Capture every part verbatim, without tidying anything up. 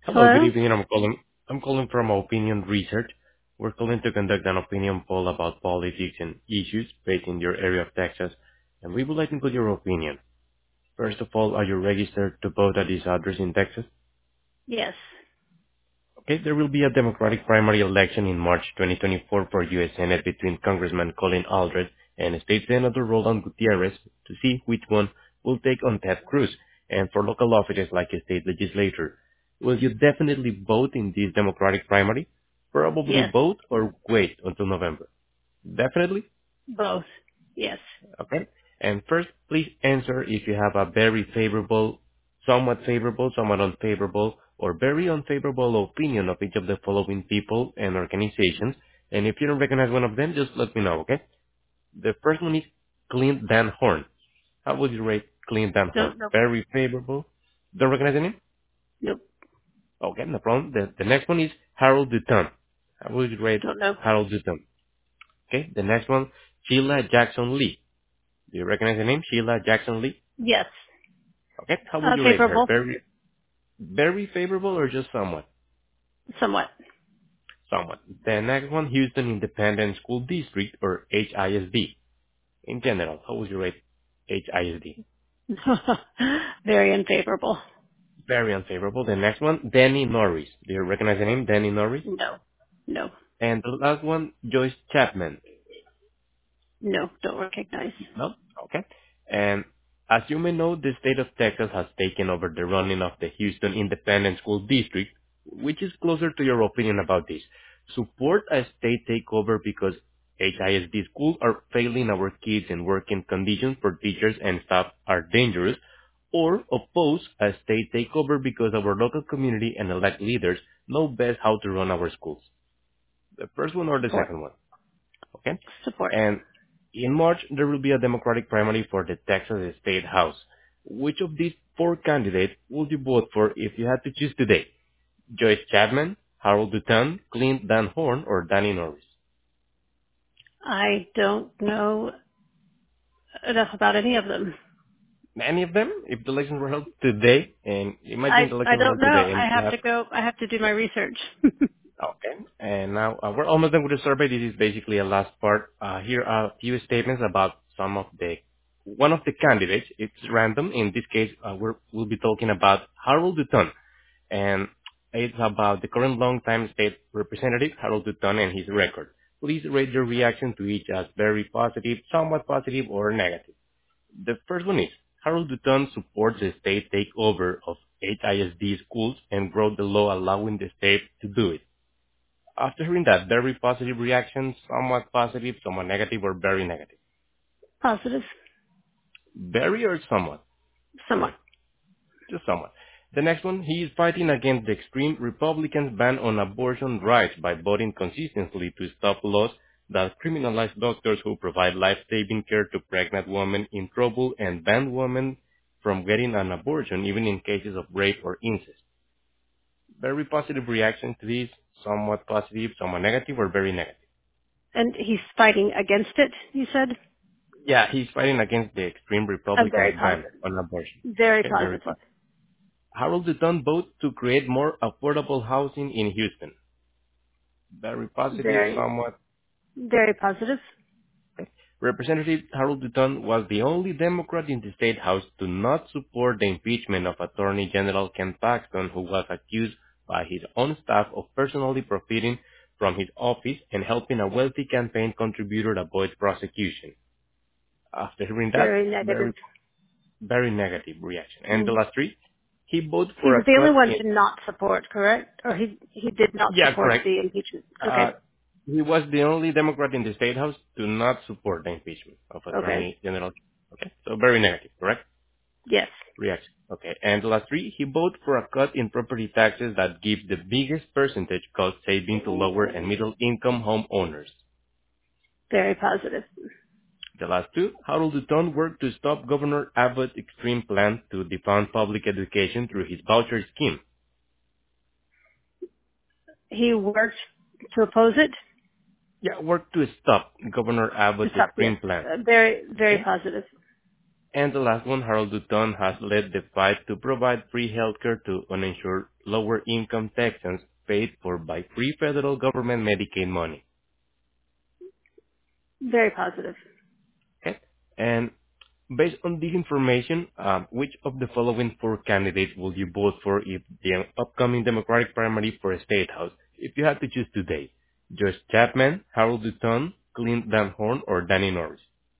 Hello, good Hello? evening. I'm calling I'm calling from Opinion Research. We're calling to conduct an opinion poll about politics and issues based in your area of Texas, and we would like to include your opinion. First of all, are you registered to vote at this address in Texas? Yes. Okay, there will be a Democratic primary election in March twenty twenty-four for U S Senate between Congressman Colin Aldred and State Senator Roland Gutierrez to see which one will take on Ted Cruz, and for local offices like a state legislature. Will you definitely vote in this Democratic primary? Probably Yes. vote or wait until November? Definitely? Both. Yes. Okay. And first, please answer if you have a very favorable, somewhat favorable, somewhat unfavorable, or very unfavorable opinion of each of the following people and organizations. And if you don't recognize one of them, just let me know, okay? The first one is Clint Dan Horn. How would you rate Clint Dan Horn? Don't, nope. Very favorable. Don't recognize the name? Nope. Okay, no problem. The, the next one is Harold Dutton. How would you rate Don't know. Harold Dutton? Okay, the next one, Sheila Jackson Lee. Do you recognize the name? Sheila Jackson Lee? Yes. Okay. How would Uh, you rate her? favorable? Very, very favorable or just somewhat? Somewhat. Somewhat. The next one, Houston Independent School District or H I S D. In general, how would you rate H I S D? Very unfavorable. Very unfavorable. The next one, Danny Norris. Do you recognize the name, Danny Norris? No. No. And the last one, Joyce Chapman. No. Don't recognize. No? Okay. And as you may know, the state of Texas has taken over the running of the Houston Independent School District, which is closer to your opinion about this. Support a state takeover because H I S D schools are failing our kids and working conditions for teachers and staff are dangerous, or oppose a state takeover because our local community and elect leaders know best how to run our schools. The first one or the Support. second one? Okay? Support. And in March, there will be a Democratic primary for the Texas State House. Which of these four candidates would you vote for if you had to choose today? Joyce Chapman, Harold Dutton, Clint Dan Horn, or Danny Norris? I don't know enough about any of them. Any of them? If the elections were held today, and imagine I, the I elections were don't held know. today, and I you have have to go. I have to do my research. okay. And now uh, we're almost done with the survey. This is basically a last part. Uh, here are a few statements about some of the one of the candidates. It's random. In this case, uh, we're, we'll be talking about Harold Dutton, and it's about the current long-time state representative Harold Dutton and his record. Please rate your reaction to each as very positive, somewhat positive, or negative. The first one is Harold Dutton supports the state takeover of H I S D schools and wrote the law allowing the state to do it. After hearing that, very positive reaction, somewhat positive, somewhat negative, or very negative? Positive. Very or somewhat? Somewhat. Just somewhat. The next one, he is fighting against the extreme Republicans' ban on abortion rights by voting consistently to stop laws that criminalize doctors who provide life-saving care to pregnant women in trouble and ban women from getting an abortion even in cases of rape or incest. Very positive reaction to this, somewhat positive, somewhat negative, or very negative? And he's fighting against it, you said? Yeah, he's fighting against the extreme I'm very Republicans' ban positive. on abortion. Very Okay, very positive. fast. Harold Dutton votes to create more affordable housing in Houston. Very positive, Very, somewhat. very positive. Okay. Representative Harold Dutton was the only Democrat in the state house to not support the impeachment of Attorney General Ken Paxton, who was accused by his own staff of personally profiting from his office and helping a wealthy campaign contributor avoid prosecution. After hearing that, Very very negative. very negative reaction. And the Mm. last three, he voted He for was a the only cut one in, to not support, correct? Or he he did not yeah, support correct. the impeachment. Uh, Okay. he was the only Democrat in the state house to not support the impeachment of Okay. Attorney General. Okay, so very negative, correct? Yes. Reaction. Okay, and the last three, he voted for a cut in property taxes that gives the biggest percentage cost saving to lower and middle income homeowners. Very positive. The last two, Harold Dutton worked to stop Governor Abbott's extreme plan to defund public education through his voucher scheme. He worked to oppose it. Yeah, work to stop Governor To Abbott's stop. Yes. extreme plan. Uh, very very Okay. positive. And the last one, Harold Dutton has led the fight to provide free healthcare to uninsured lower-income Texans paid for by free federal government Medicaid money. Very positive. Okay? And based on this information, um, which of the following four candidates will you vote for if the upcoming Democratic primary for a state house? If you had to choose today, Josh Chapman, Harold Dutton, Clint Van Horn, or Danny Norris?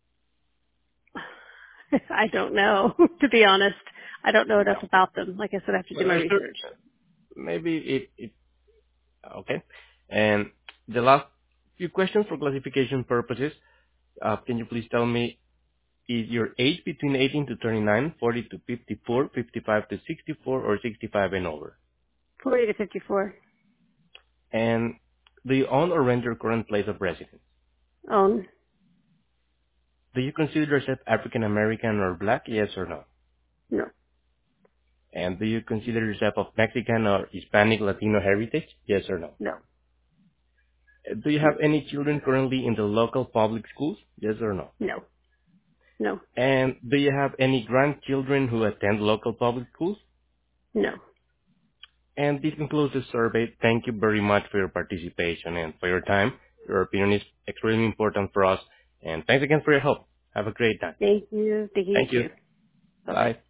I don't know, to be honest. I don't know enough No. about them. Like I said, I have to do Well, my I'm sure research. maybe it, it okay. And the last few questions for classification purposes, uh, can you please tell me, is your age between eighteen to thirty-nine, forty to fifty-four, fifty-five to sixty-four, or sixty-five and over? forty to fifty-four. And do you own or rent your current place of residence? Own. Do you consider yourself African American or black? Yes or no? No. And do you consider yourself of Mexican or Hispanic Latino heritage? Yes or no? No. Uh, Do you No. have any children currently in the local public schools? Yes or no? No. No. And do you have any grandchildren who attend local public schools? No. And this concludes the survey. Thank you very much for your participation and for your time. Your opinion is extremely important for us. And thanks again for your help. Have a great time. Thank you. Thank you Thank you. too. Bye bye. Bye.